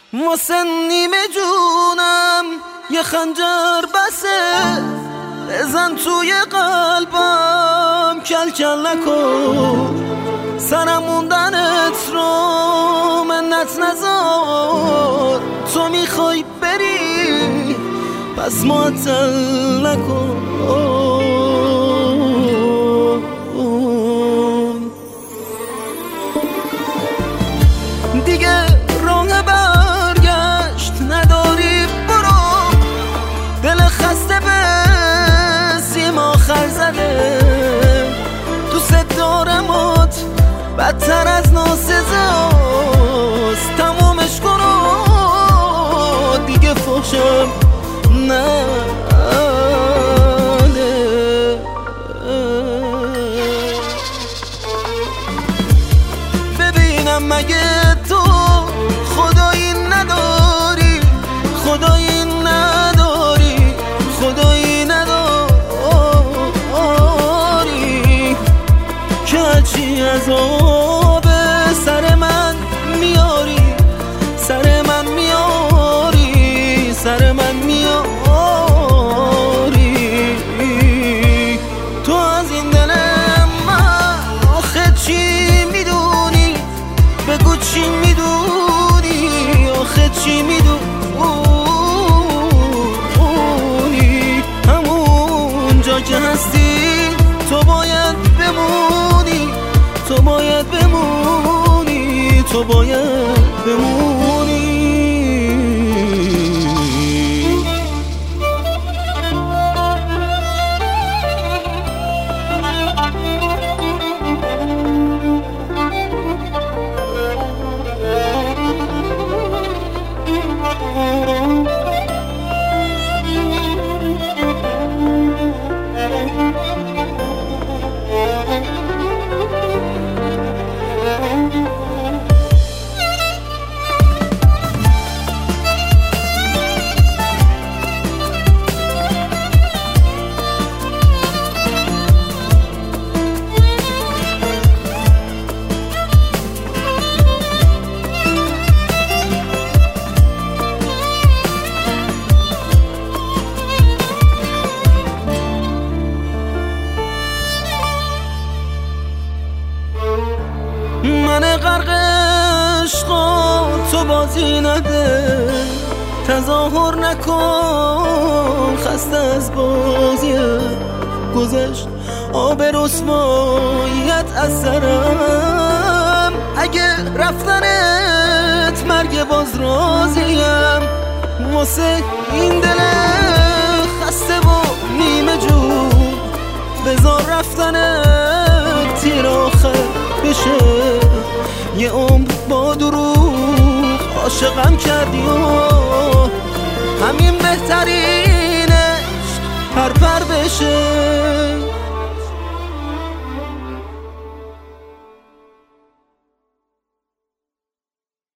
واسه نیمه جونم یه خنجر بسه، بزن توی قلبم کل کل نکن، سرم موندنت رو منت نذار، تو میخوای بری پس معطل نکن. دیگه راه برگشت نداری، برو، دل خسته به سیم آخر زده، دوست دارمت بدتر از ناسزاست، تمومش کن و دیگه فحشم نه. ببینم مگه تو خدایی نداری، خدایی نداری، خدایی نداری که هرچی عذاب سر من میاری، سر من میاری، سر من میاری. تو از این دل من آخه چی میدونی؟ بگو چی میدونی؟ آخه چی میدونی؟ همون جا که هستی تو باید بمونی، تو باید بمونی، تو باید بمونی. من غرق عشقا تو بازی نده، تظاهر نکن خسته از بازی گذشت، آب رسواییت از سرم، اگه رفتنت مرگ باز راضیم، واسه این دل خسته و نیمه جون بذار رفتنت تیر آخر بشه، یه عمر با دروغ عاشقم کردی و همین بهترینش پر بشه.